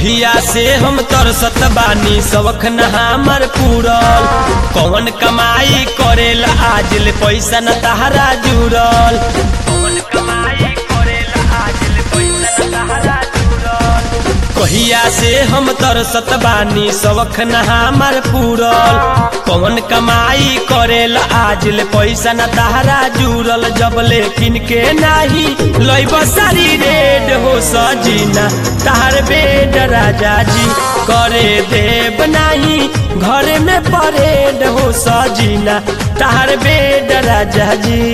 कहिया से हम तरसत बानी शौख न हमर पूरल। कौन कमाई करेला आज ले पैसा न तहरा जुड़ल। कौन कमाई करेला आज ले पैसा न तहरा जुड़ल। कहिया से हम तरसत बानी शौख न हमर पूरल। कौन कमाई करेला आज ले पैसा न तहरा जुड़ल। जब लेकिन के नाही लइब सारी रेड हो सजीना तहर बेड राजा जी करे देव नाही घर में परेड हो सजीना तहर बेड राजा जी।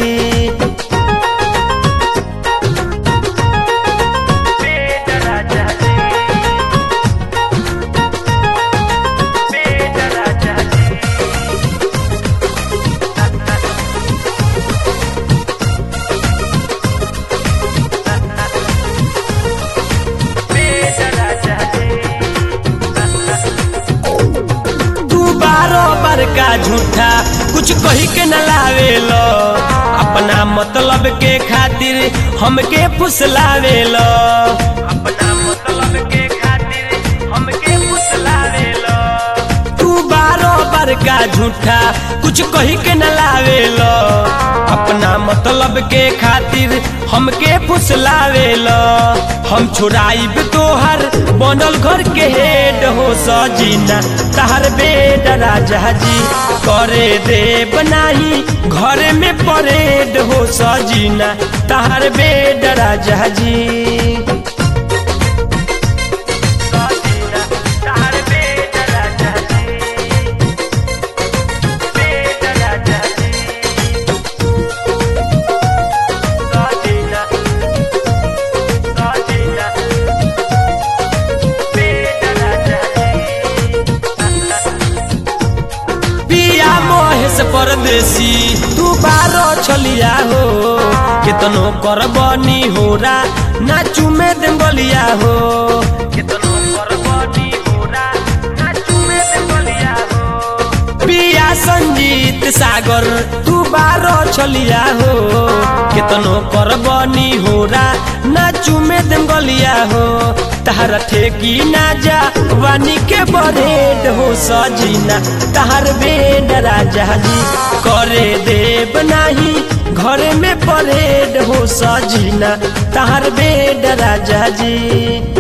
का झूठा कुछ कही के न लावेलो अपना मतलब के खातिर हमके फुसलावेलो। अपना मतलब के खातिर हमके फुसलावेलो। तू बार का झूठा कुछ कही के न लावेलो अपना मतलब के खातिर हमके फुसलावेलो। हम छुड़ाइब तोहर बनल घर के हेड हो सजीना तहर बेड राजा जी करे देव नाही घर में परेड हो सजीना तहर बेड राजा जी। परदेसी तू बारो छलिया हो कितनो करबनी होरा नाचू में देंगलिया हो। कितनो करबनी होरा नाचू में देंगलिया हो। पिया संजीत सागर तू बारो छलिया हो कितनो करबनी होरा नाचू में देंगलिया हो। तहर ठेकी ना जा वानी के बरेड हो सजीना तहर बेड राजा जी करे देव नाही घर में परेड हो सजीना तहर बेड राजा जी।